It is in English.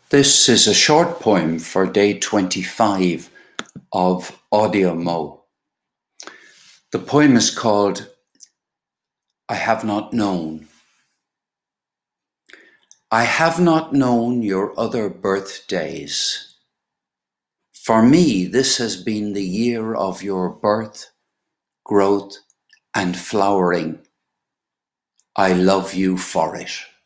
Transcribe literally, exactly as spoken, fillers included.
This is a short poem for day twenty-five of AudioMo. The poem is called I Have Not Known. I have not known your other birthdays. For me, this has been the year of your birth, growth, and flowering. I love you for it.